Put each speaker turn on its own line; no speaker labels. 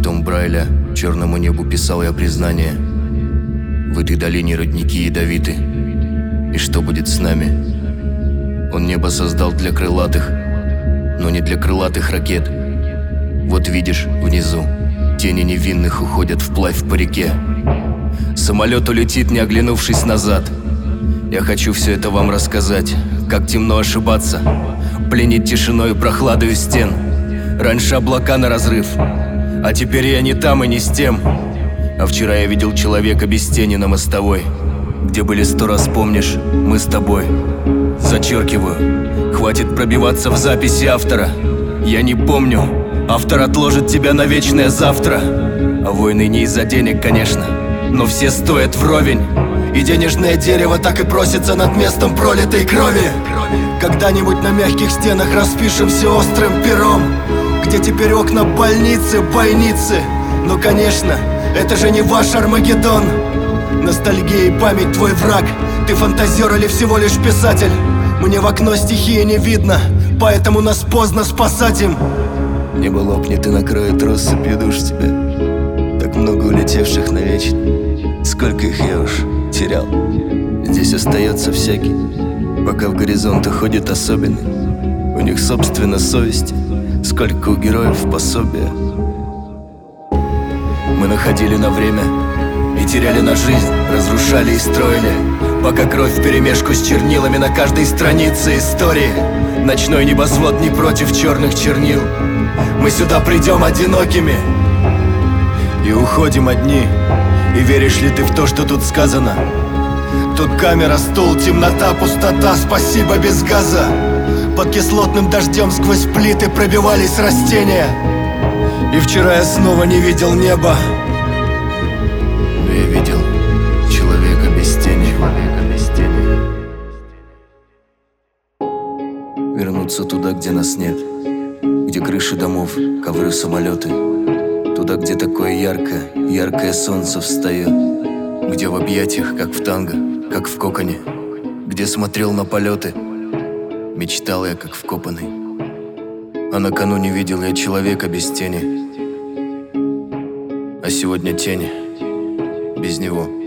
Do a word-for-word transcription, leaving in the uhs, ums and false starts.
Шрифтом Брайля черному небу писал я признание. В этой долине родники ядовиты. И что будет с нами? Он небо создал для крылатых, но не для крылатых ракет. Вот видишь, внизу тени невинных уходят вплавь по реке. Самолет улетит, не оглянувшись назад. Я хочу все это вам рассказать. Как темно ошибаться, пленить тишиной и прохладою стен. Раньше облака на разрыв, а теперь я не там и не с тем. А вчера я видел человека без тени на мостовой, где были сто раз, помнишь, мы с тобой. Зачеркиваю, хватит пробиваться в записи автора. Я не помню, автор отложит тебя на вечное завтра. А войны не из-за денег, конечно, но все стоят вровень. И денежное дерево так и просится над местом пролитой крови. Когда-нибудь на мягких стенах распишемся острым пером, где теперь окна больницы, бойницы. Но, конечно, это же не ваш Армагеддон. Ностальгия и память твой враг. Ты фантазер или всего лишь писатель? Мне в окно стихии не видно, поэтому нас поздно спасать им.
Небо лопнет и накроет россыпью душ тебя. Так много улетевших навечно. Сколько их я уж терял. Здесь остается всякий, пока в горизонт уходит особенный. У них собственно совести, сколько у героев пособия.
Мы находили на время и теряли на жизнь, разрушали и строили, пока кровь вперемешку с чернилами на каждой странице истории. Ночной небосвод не против черных чернил. Мы сюда придем одинокими и уходим одни. И веришь ли ты в то, что тут сказано? Тут камера, стул, темнота, пустота, спасибо без газа. Под кислотным дождем сквозь плиты пробивались растения. И вчера я снова не видел неба,
но я видел человека без тени. Человека без тени. Вернуться туда, где нас нет, где крыши домов, ковры, самолеты. Туда, где такое яркое, яркое солнце встает. Где в объятиях, как в танго, как в коконе. Где смотрел на полеты, мечтал я, как вкопанный. А накануне видел я человека без тени. А сегодня тени без него.